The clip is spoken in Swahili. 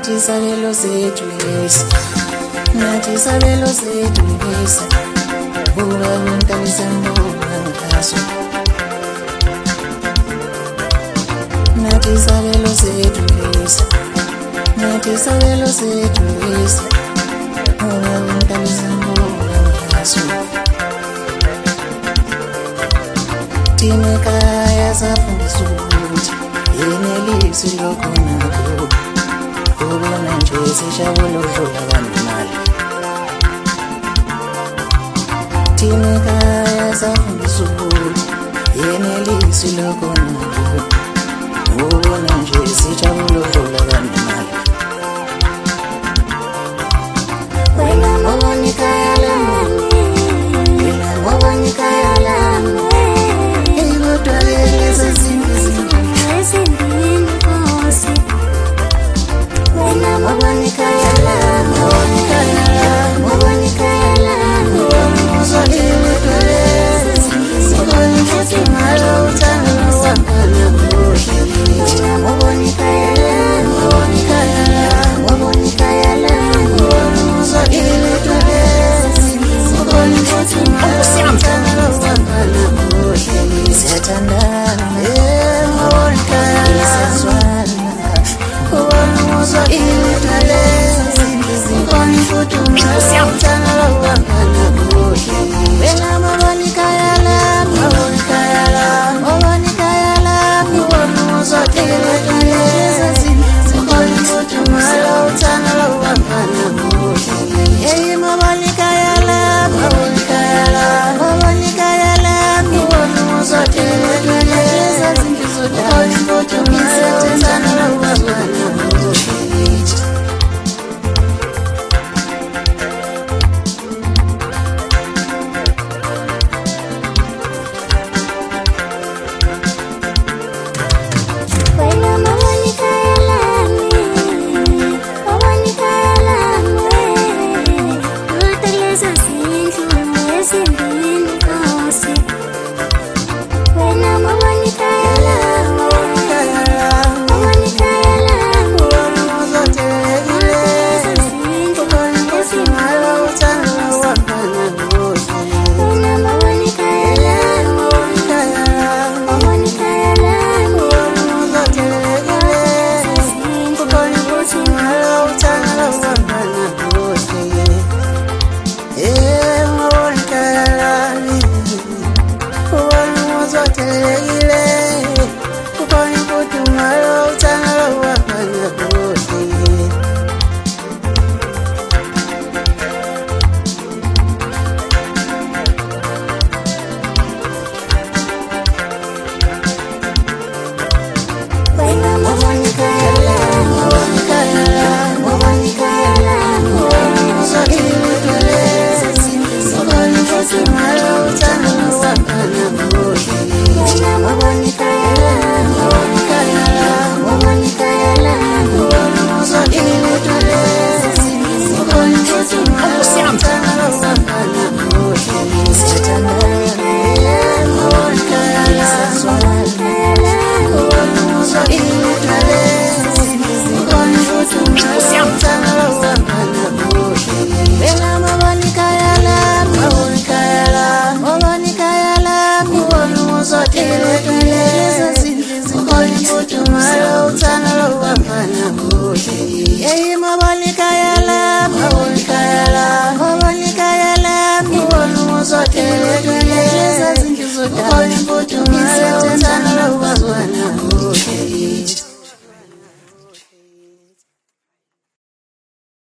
nathi isabelo sethu lesi, nathi isabelo sethu lesi, buka kontamizambuka ngaso. Nathi isabelo sethu lesi, nathi isabelo sethu lesi, buka kontamizambuka ngaso. Thina ekhaya safundiswa ukuthi yenelisi lokho nakho, ubona nje sijabula ukudlula kwanemali. Thina ekhaya safundiswa ukuthi yenelisi lokho nakho, ubona nje sijabula ukudlula kwanemali. Wena ngobona ikhaya lami, wena ngobona ikhaya lami, kodwa lezi zinto ezindini Nkosi. Wena ngobona ikhaya lami, ngobona ikhaya lami, ngobona ikhaya lami, uzolile lezi zinto ngalo uthando wakho kuhle. Wena ngobona ikhaya lami, ngobona ikhaya lami, ngobona ikhaya lami, uzolile lezi zinto ngalo uthando wakho kuhle. Siyathandana, ngobona ikhaya lami, ngobona uzolile lezi zinto ngalo uthando wakho kuhle. Wena ngobona ikhaya lami, ngobona ikhaya lami, ngobona ikhaya lami, uzolile lezi zinto ngalo uthando wakho kuhle. Hey, ngobona ikhaya lami, ngobona ikhaya lami, ngobona ikhaya lami, uzolile lezi zinto ngalo uthando wakho kuhle. Smile.